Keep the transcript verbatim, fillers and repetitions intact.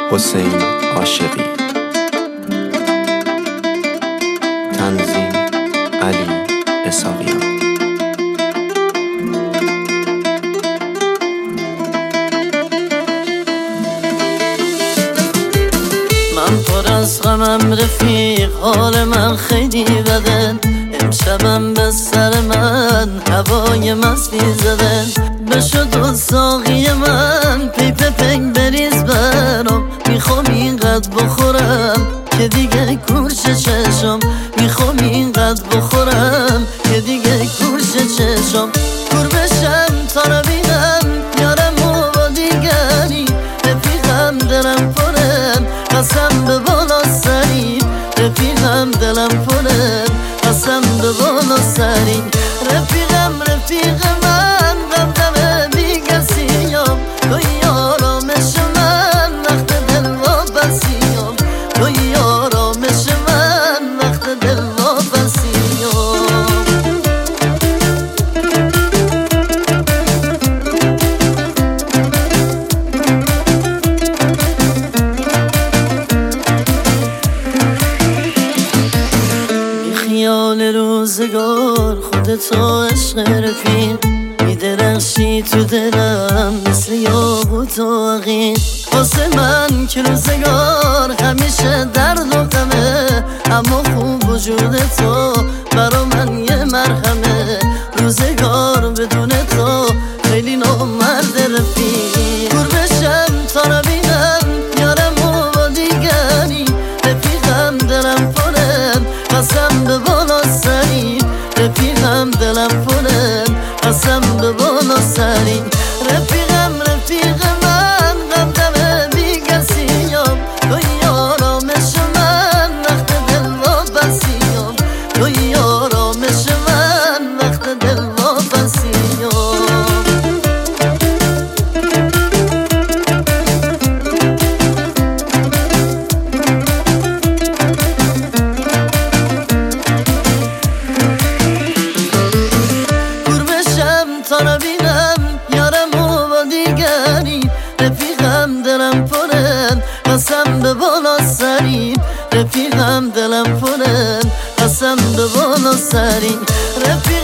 حسین عاشقی. تنظیم علی اسحاقیان. من پر از غمم رفیق، حال من خیلی بده. امشبم به سر من هوای مستی زده. بشد و ساقی من پیپ پنگ بریز برام. میخوام اینقدر بخورم که دیگه کورش چشم. میخوام اینقدر بخورم که دیگه کورش چشم. کور بشم تا نبینم یارم و با دیگری. رفیقم دلم پرم قسم به بالا سری. رفیقم دلم پرم قسم به بالا سری. رفیقم رفیق من غمغم بی کسیم. توی آرامش من وقت دل واپسیم. توی آرامش من وقت دل واپسیم. خیال روزگار خودتو عشق رفیق. میدرخشی تو دلم مثل یاقوت و عقیق. واسه من که روزگار همیشه درد و غمه. اما خوب وجود تو برا من یه مرهمه. روزگار بدون تو خیلی نامرد رفیق. کور بشم تا نبینم یارم و با دیگری. رفیقم دلم پرم قسم به بالا سری. رفیقم دلم پرم قسم به بالا سری. رفیقم رفیق من غمغم بی کسیم. توی آرامش من وقت دل واپسیم. توی آرامش من وقت دل واپسیم. تا نبینم یارم و با دیگری. رفیقم دلم پرم قسم به بالا سری. رفیقم دلم پرم قسم به بالا سری.